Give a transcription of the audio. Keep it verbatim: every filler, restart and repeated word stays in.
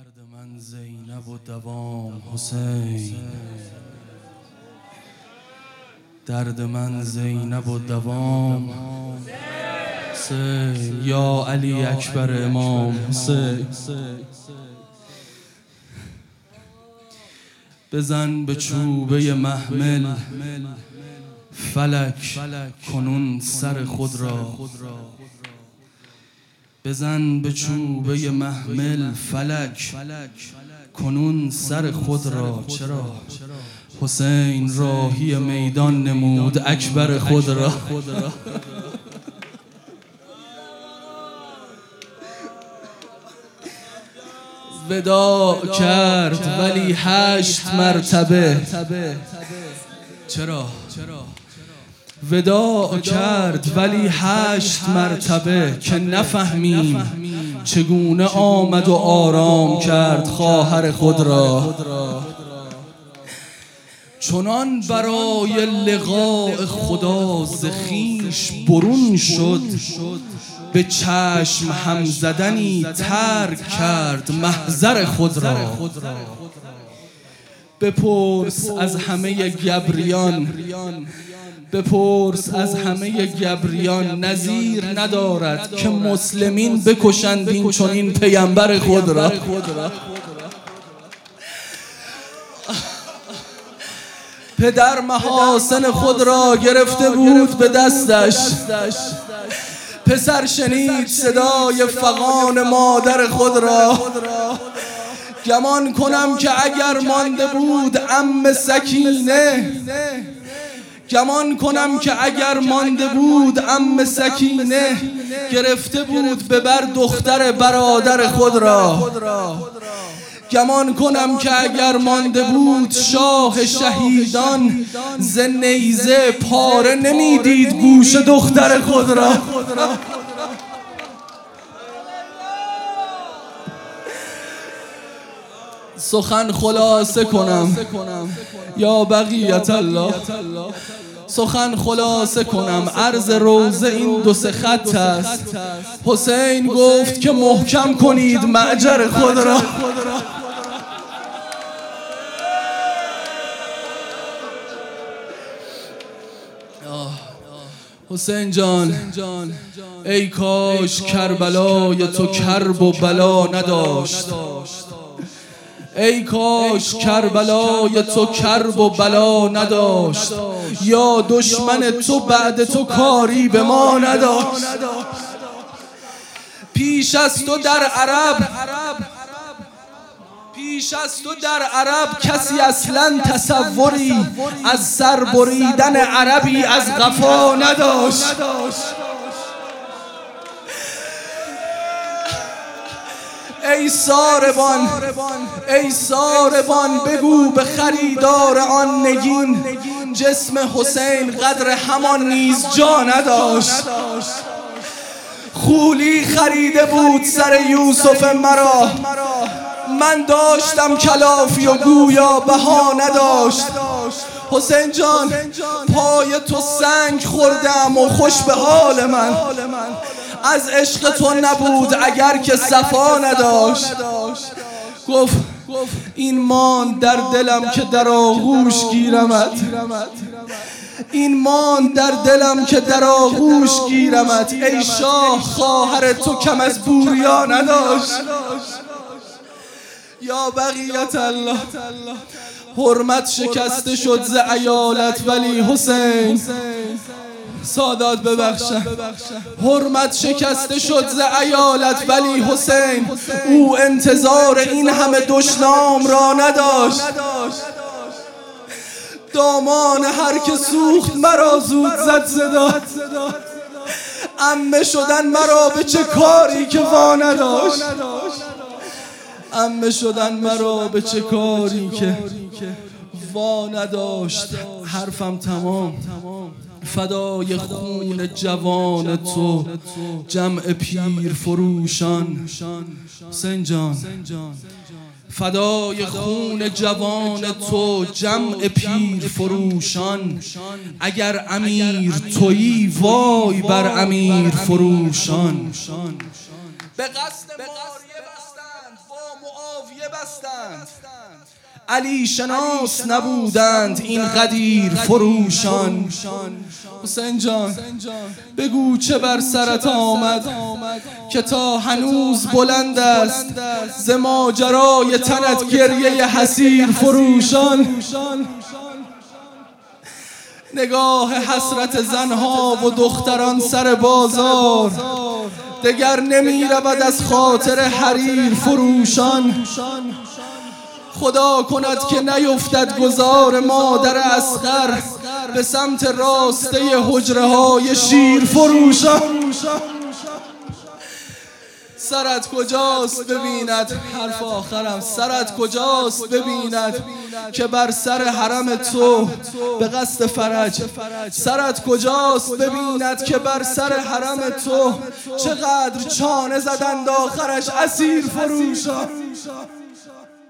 درد من زینب و دوام حسین، درد من زینب و دوام حسین، یا علی اکبر امام حسین. بزن به چوبه محمل فلک کنون سر خود را، بزن به چوبه محمل فلک کنون سر خود را. چرا؟ حسین راهی میدان نمود اکبر خود را. ودا کرد ولی هشت مرتبه. چرا؟ ودا کرد ولی هشت مرتبه که نفهمیم چگونه آمد و آرام کرد خواهر خود را. چنان برای لقاء خدا ز خویش برون شد، به چشم هم زدنی ترک کرد محضر خود را. بپرس از همه گبریان، بپرس از همه گبریان، نظیر ندارد که مسلمین بکشند این چنین پیامبر خود را. پدر محاسن خود را گرفته بود به دستش، پسر شنید صدای فغان مادر خود را. گمان کنم که اگر مانده بود عم سکینه، گمان کنم که اگر مانده بود عم سکینه، گرفته بود به بر دختر برادر خود را. گمان کنم که اگر مانده بود شاه شهیدان، ز نیزه پاره نمیدید گوش دختر خود را. سخن خلاصه کنم یا بقیت الله، سخن خلاصه کنم، عرض روزه این دو سه خط است. حسین گفت که محکم کنید معجر خود را. حسین جان ای کاش کربلای تو کرب و بلا نداشت، ای کاش کربلای تو کرب و بلا نداشت، یا دشمن تو بعد تو کاری به ما نداشت. پیش از تو در عرب، پیش از تو در عرب کسی اصلا تصوری از سر بریدن عربی از قفا نداشت. ای ساربان، ای ساربان بگو به خریدار آن نگین، جسم حسین قدر همان نیز جا نداشت. خولی خریده بود سر یوسف مرا، من داشتم کلافی و گویا بها نداشت. حسین جان پای تو سنگ خوردم و خوش به حال من، از عشق تو نبود اگر که صفا نداشت. گفت این مان در دلم که در آغوش گیرمت، این مان در دلم که در آغوش گیرمت. ای شاه خواهر تو کم از بوریا نداشت. یا بقیت الله حرمت شکسته شد ز ایالت، ولی حسین سادات ببخشم، حرمت شکسته شد ز ایالت، ولی حسین او انتظار این همه دشنام را نداشت. دامان هر که سوخت مرا زود زد زداد، عمه شدن مرا به چه کاری که وا نداشت، عمه شدن مرا به چه کاری که وا نداشت. حرفم تمام، فدای خون جوان تو جمع پیر فروشان. حسین جان فدای خون جوان تو جمع پیر فروشان، اگر امیر تویی وای بر امیر فروشان. به قصد ماریه بستند با معاویه علی شناس نبودند این غدیر فروشان. حسین جان بگو چه بر سرت آمد که تا هنوز بلند است ز ماجرای تنت گریه حسیر فروشان. نگاه حسرت زنها و دختران سر بازار دگر نمی رود از خاطر حریر فروشان. خدا کند که نیفتد گذار مادر اصغر به سمت راسته حجره های شیر فروشان. سرت کجاست ببیند، حرف آخرم، سرت کجاست ببیند که بر سر حرم تو به قصد فرج، سرت کجاست ببیند که بر سر حرم تو چقدر چانه زدند آخرش اسیر فروشان.